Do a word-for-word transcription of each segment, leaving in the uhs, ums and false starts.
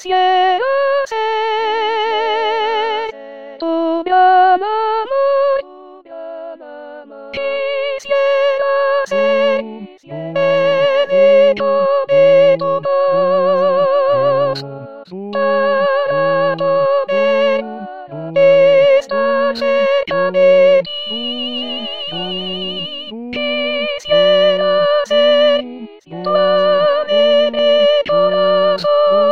quisiera ser tu gran amor. Quisiera ser bendito de tu voz para poder estar cerca de ti. Quisiera ser tu ave de corazón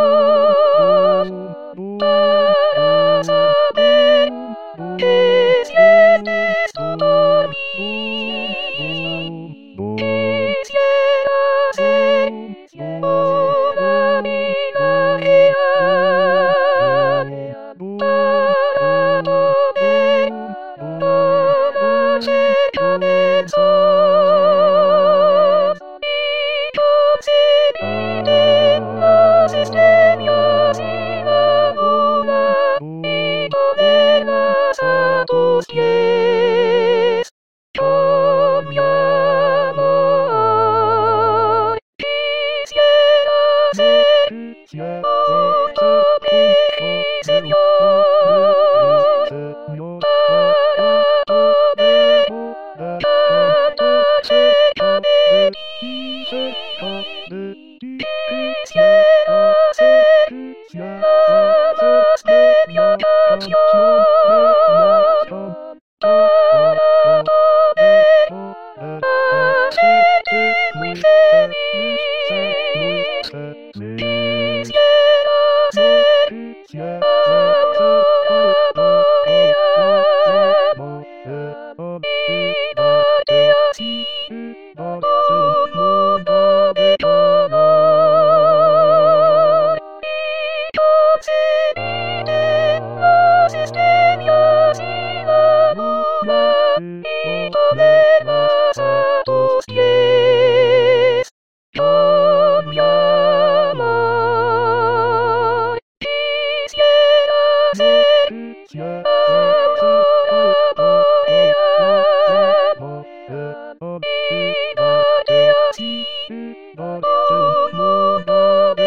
para saber que sientes tú por mí. Quisiera ser una vida real para poder tomar cerca del sol y concebirte las estrellas y la luna y ponerlas a tus pies con mi amor. Quisiera ser otro feliz Dios para poder cantar cerca de ti. Quisiera ser la voz de mi canción para poder hacerte muy feliz. Quisiera ser amor y amor y darte así un mundo de color y concebirte las estrellas y la luna y ponerlas a tus pies con mi amor. Quisiera ser amor y amor y darte así un mundo de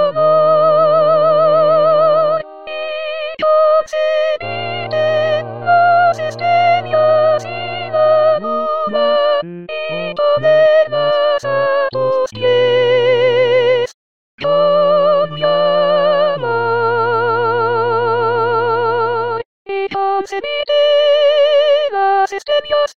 color y concebirte las estrellas y la luna y ponerlas a tus pies con mi amor y concebirte las estrellas